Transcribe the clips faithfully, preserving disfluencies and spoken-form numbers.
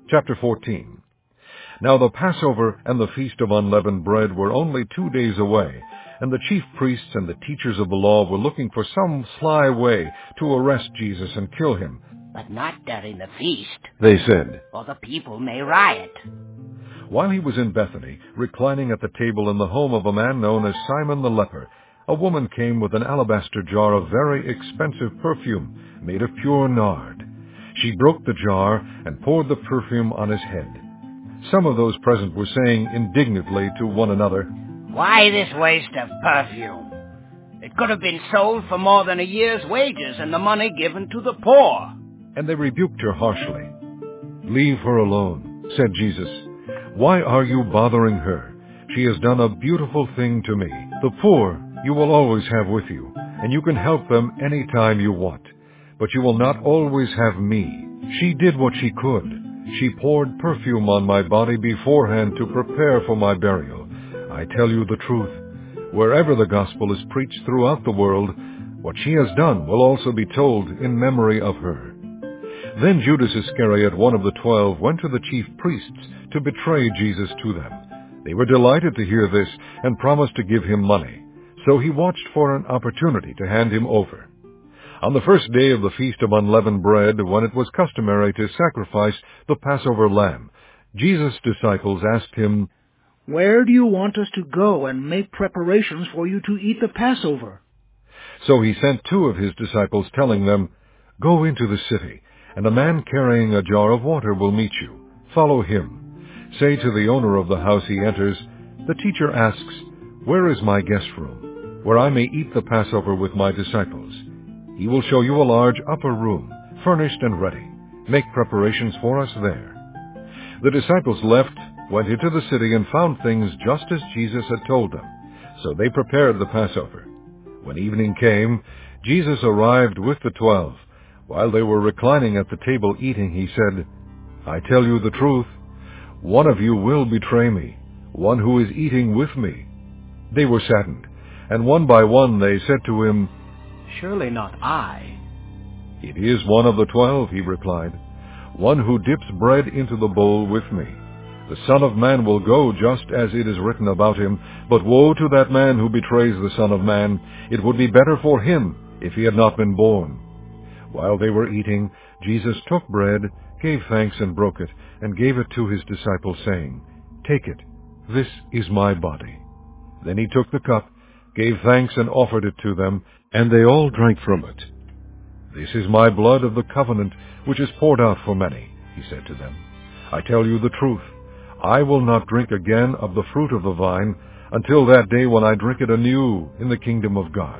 Chapter fourteen. Now the Passover and the Feast of Unleavened Bread were only two days away, and the chief priests and the teachers of the law were looking for some sly way to arrest Jesus and kill him. But not during the feast, they said, or the people may riot. While he was in Bethany, reclining at the table in the home of a man known as Simon the leper, a woman came with an alabaster jar of very expensive perfume made of pure nard. She broke the jar and poured the perfume on his head. Some of those present were saying indignantly to one another, Why this waste of perfume? It could have been sold for more than a year's wages and the money given to the poor. And they rebuked her harshly. Leave her alone, said Jesus. Why are you bothering her? She has done a beautiful thing to me. The poor you will always have with you, and you can help them any time you want. But you will not always have me. She did what she could. She poured perfume on my body beforehand to prepare for my burial. I tell you the truth. Wherever the gospel is preached throughout the world, what she has done will also be told in memory of her. Then Judas Iscariot, one of the twelve, went to the chief priests to betray Jesus to them. They were delighted to hear this and promised to give him money. So he watched for an opportunity to hand him over. On the first day of the Feast of Unleavened Bread, when it was customary to sacrifice the Passover lamb, Jesus' disciples asked him, Where do you want us to go and make preparations for you to eat the Passover? So he sent two of his disciples, telling them, Go into the city, and a man carrying a jar of water will meet you. Follow him. Say to the owner of the house he enters, The teacher asks, Where is my guest room, where I may eat the Passover with my disciples? He will show you a large upper room, furnished and ready. Make preparations for us there. The disciples left, went into the city, and found things just as Jesus had told them. So they prepared the Passover. When evening came, Jesus arrived with the twelve. While they were reclining at the table eating, he said, I tell you the truth, one of you will betray me, one who is eating with me. They were saddened, and one by one they said to him, Surely not I. It is one of the twelve, he replied, one who dips bread into the bowl with me. The Son of Man will go just as it is written about him, but woe to that man who betrays the Son of Man. It would be better for him if he had not been born. While they were eating, Jesus took bread, gave thanks and broke it, and gave it to his disciples, saying, Take it, this is my body. Then he took the cup, gave thanks and offered it to them, and they all drank from it. This is my blood of the covenant, which is poured out for many, he said to them. I tell you the truth, I will not drink again of the fruit of the vine until that day when I drink it anew in the kingdom of God.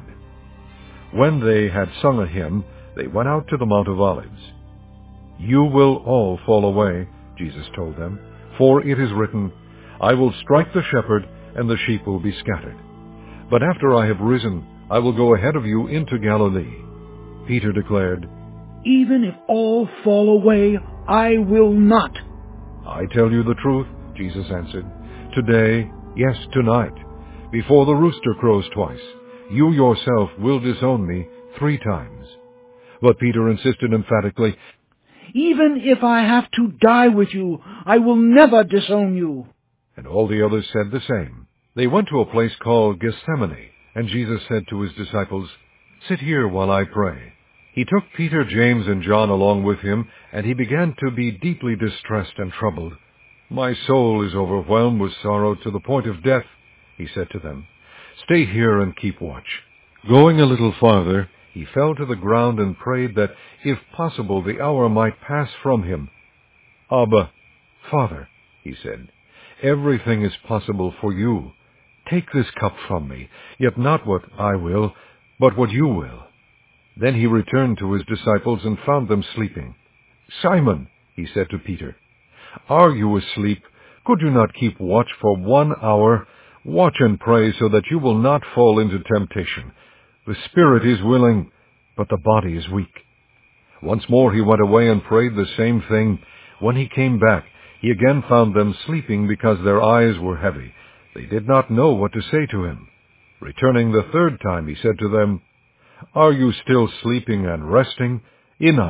When they had sung a hymn, they went out to the Mount of Olives. You will all fall away, Jesus told them, for it is written, I will strike the shepherd, and the sheep will be scattered. But after I have risen, I will go ahead of you into Galilee. Peter declared, Even if all fall away, I will not. I tell you the truth, Jesus answered. Today, yes, tonight, before the rooster crows twice, you yourself will disown me three times. But Peter insisted emphatically, Even if I have to die with you, I will never disown you. And all the others said the same. They went to a place called Gethsemane, and Jesus said to his disciples, Sit here while I pray. He took Peter, James, and John along with him, and he began to be deeply distressed and troubled. My soul is overwhelmed with sorrow to the point of death, he said to them. Stay here and keep watch. Going a little farther, he fell to the ground and prayed that, if possible, the hour might pass from him. Abba, Father, he said, everything is possible for you. Take this cup from me, yet not what I will, but what you will. Then he returned to his disciples and found them sleeping. Simon, he said to Peter, are you asleep? Could you not keep watch for one hour? Watch and pray so that you will not fall into temptation. The spirit is willing, but the body is weak. Once more he went away and prayed the same thing. When he came back, he again found them sleeping because their eyes were heavy. They did not know what to say to him. Returning the third time, he said to them, Are you still sleeping and resting? Enough.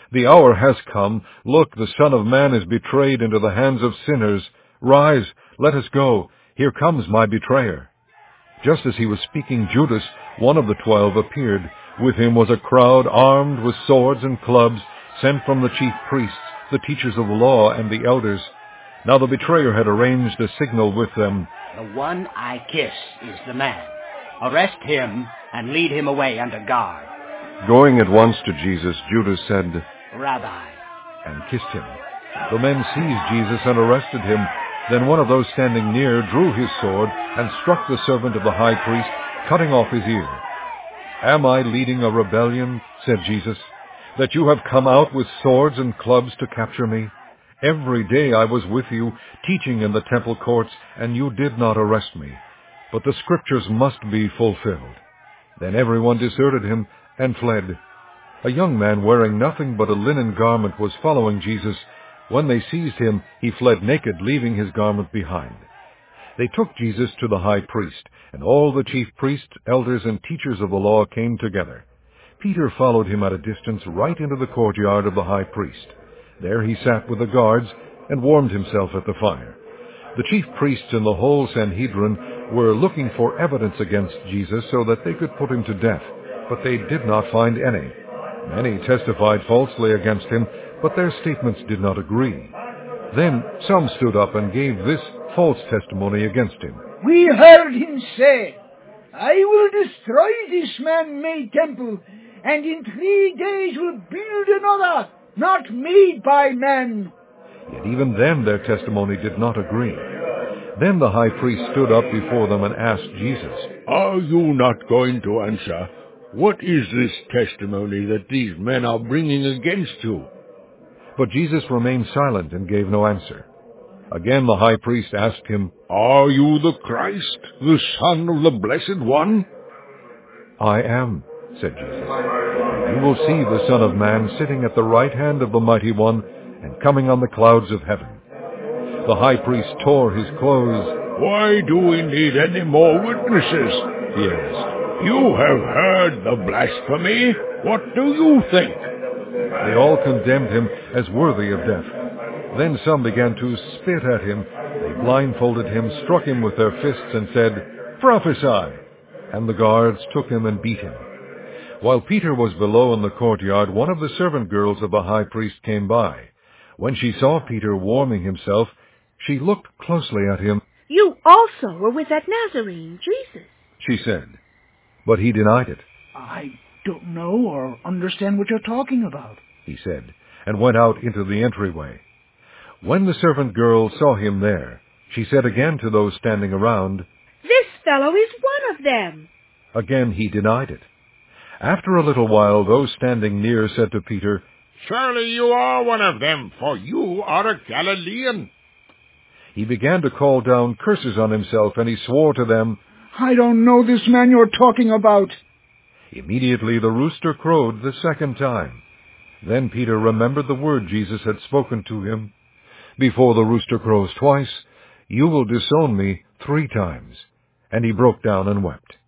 The hour has come. Look, the Son of Man is betrayed into the hands of sinners. Rise, let us go. Here comes my betrayer." Just as he was speaking, Judas, one of the twelve, appeared. With him was a crowd armed with swords and clubs, sent from the chief priests, the teachers of the law, and the elders. Now the betrayer had arranged a signal with them. "The one I kiss is the man. Arrest him and lead him away under guard." Going at once to Jesus, Judas said, "Rabbi," and kissed him. The men seized Jesus and arrested him. Then one of those standing near drew his sword and struck the servant of the high priest, cutting off his ear. "Am I leading a rebellion," said Jesus, "that you have come out with swords and clubs to capture me? Every day I was with you, teaching in the temple courts, and you did not arrest me. But the scriptures must be fulfilled." Then everyone deserted him and fled. A young man wearing nothing but a linen garment was following Jesus. When they seized him, he fled naked, leaving his garment behind. They took Jesus to the high priest, and all the chief priests, elders, and teachers of the law came together. Peter followed him at a distance right into the courtyard of the high priest. There he sat with the guards and warmed himself at the fire. The chief priests and the whole Sanhedrin were looking for evidence against Jesus so that they could put him to death, but they did not find any. Many testified falsely against him, but their statements did not agree. Then some stood up and gave this false testimony against him. "We heard him say, 'I will destroy this man-made temple, and in three days will build another, not made by man.'" Yet even then their testimony did not agree. Then the high priest stood up before them and asked Jesus, "Are you not going to answer? What is this testimony that these men are bringing against you?" But Jesus remained silent and gave no answer. Again the high priest asked him, "Are you the Christ, the Son of the Blessed One?" "I am," said Jesus. "You will see the Son of Man sitting at the right hand of the Mighty One and coming on the clouds of heaven." The high priest tore his clothes. "Why do we need any more witnesses?" he asked. "You have heard the blasphemy. What do you think?" They all condemned him as worthy of death. Then some began to spit at him. They blindfolded him, struck him with their fists, and said, "Prophesy!" And the guards took him and beat him. While Peter was below in the courtyard, one of the servant girls of the high priest came by. When she saw Peter warming himself, she looked closely at him. "You also were with that Nazarene, Jesus," she said. But he denied it. "I don't know or understand what you're talking about," he said, and went out into the entryway. When the servant girl saw him there, she said again to those standing around, "This fellow is one of them." Again he denied it. After a little while, those standing near said to Peter, "Surely you are one of them, for you are a Galilean." He began to call down curses on himself, and he swore to them, "I don't know this man you're talking about." Immediately the rooster crowed the second time. Then Peter remembered the word Jesus had spoken to him. "Before the rooster crows twice, you will disown me three times." And he broke down and wept.